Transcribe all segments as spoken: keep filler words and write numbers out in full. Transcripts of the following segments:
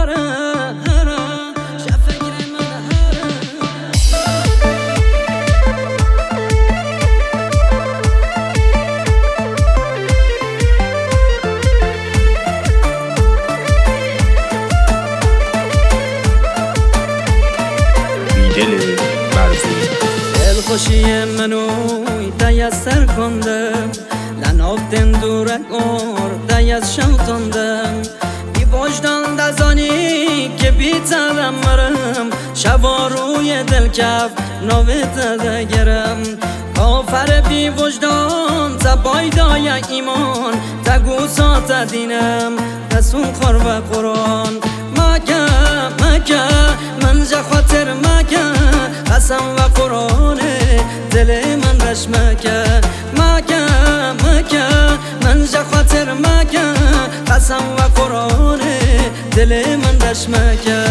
هره هره شفکر من هره بیدل برزوی دلخوشی منوی دیستر کندم لنافتن دورک اور دیست شوتندم بی وجدان دزانی که بیترم مرم شبا روی دل کف نویت دگرم کافر بی وجدان تا بایدای ایمان تا گوسات دینم رسول خور و قرآن مکه مکه من جا خاطر مکه قسم و قرآن دل من رش مکه مکه مکه من جا خاطر مکه قسم و قرآن دل من رش مکه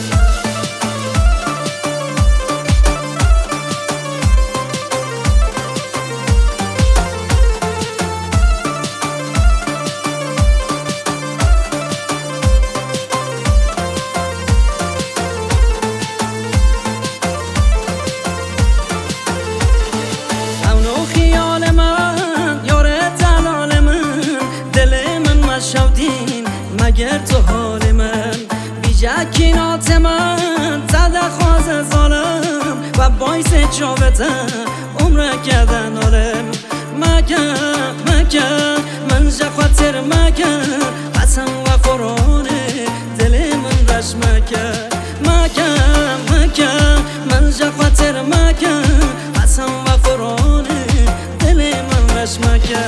مگر تو حال من بیجکینات من زده خواز ظالم و باعث جاوتن عمر کردن آلم مگه مگه من جا خاطر مگه قسم و قرآن دل من رش مگه مگه مگه من جا خاطر مگه قسم و قرآن دل من رش مگه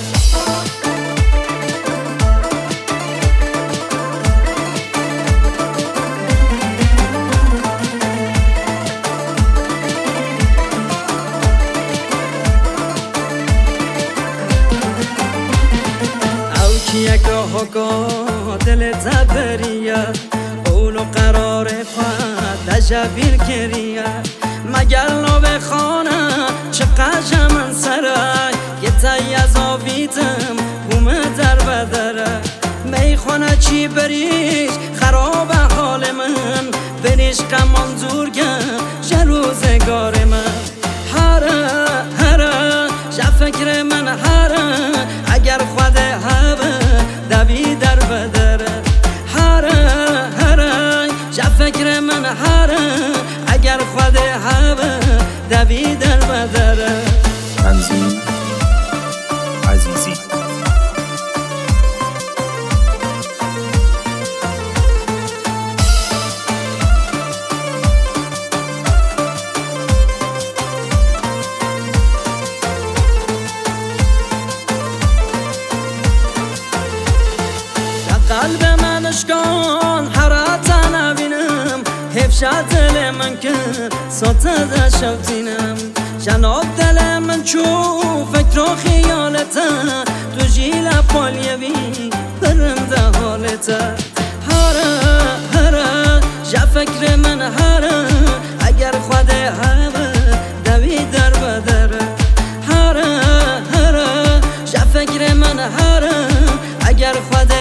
یک راه دل تبریه اولو قرار خواهد دجبیل کریه مگر نو خانه چقدر من سره یه تایی از آویدم بومه در بدره میخانه چی بریش خراب حال من بریش قمان زورگم جروزگار من هره هره شفکر من هره اگر خود هبه دوی در بدره هره هره شفکر من هره اگر خود هبه دوی در بدره تنظیم عزیزی قلب من اشکان حرات نبینم حفشت دل من که ساته ده شوتینم جناب دل من چو فکر و خیالته تو جیل پالیوی برم ده حالته هره هره جا فکر من هره اگر خود همه دوی در بدره هره هره جا فکر من هره اگر خود